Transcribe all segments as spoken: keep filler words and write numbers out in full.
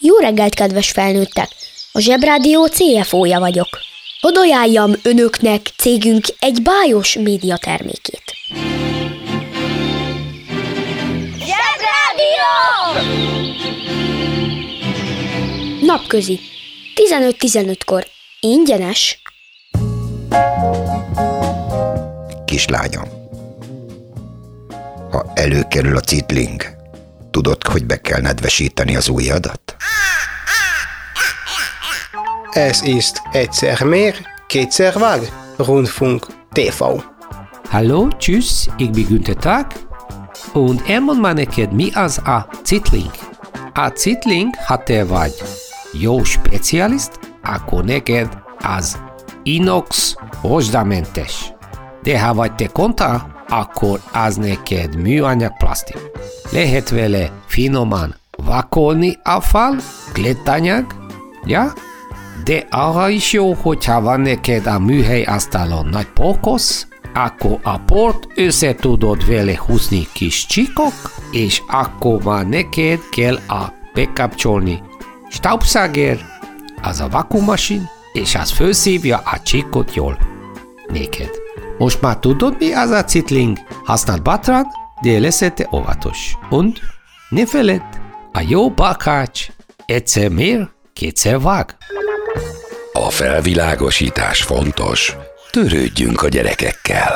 Jó reggelt, kedves felnőttek! A Zsebrádió cé ef ó-ja vagyok. Hadd ajánljam önöknek cégünk egy bájos média termékét. Zsebrádió! Napközi. tizenöt tizenötkor. Ingyenes. Kislányom, ha előkerül a citling, tudod, hogy be kell nedvesíteni az ujjadat? Ez ist egyszer mehr, kétszer vág, Rundfunk té vé. Hallo, tschüss, ich bin Günther Tag und elmond már neked, mi az a citling. A citling, ha te vagy jó specialist, akkor neked az inox rozsdamentes. De ha vagy te kontra, akkor az neked műanyag plastik. Lehet vele finoman vakolni a fal, glétanyag, ja? De arra is jó, hogyha van neked a műhely asztalon nagy porkosz, akkor a port össze tudod vele húzni kis csíkok, és akkor már neked kell a bekapcsolni staubsauger, az a vakuummasin, és az felszívja a csíkot jól. Neked. Most már tudod, mi az a citling? Használd bátran, de leszete óvatos. Und ne feledd, a jó barkács egyszer mér, kétszer vág. A felvilágosítás fontos. Törődjünk a gyerekekkel.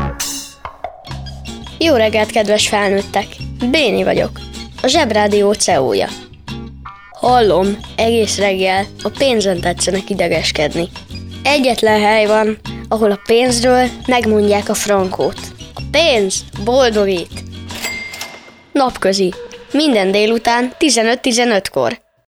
Jó reggelt, kedves felnőttek! Béni vagyok, a Zsebrádió cé e ó-ja. Hallom, egész reggel a pénzen tetszenek idegeskedni. Egyetlen hely van, ahol a pénzről megmondják a frankót. A pénz boldogít! Napközi. Minden délután tizenöt tizenötkor.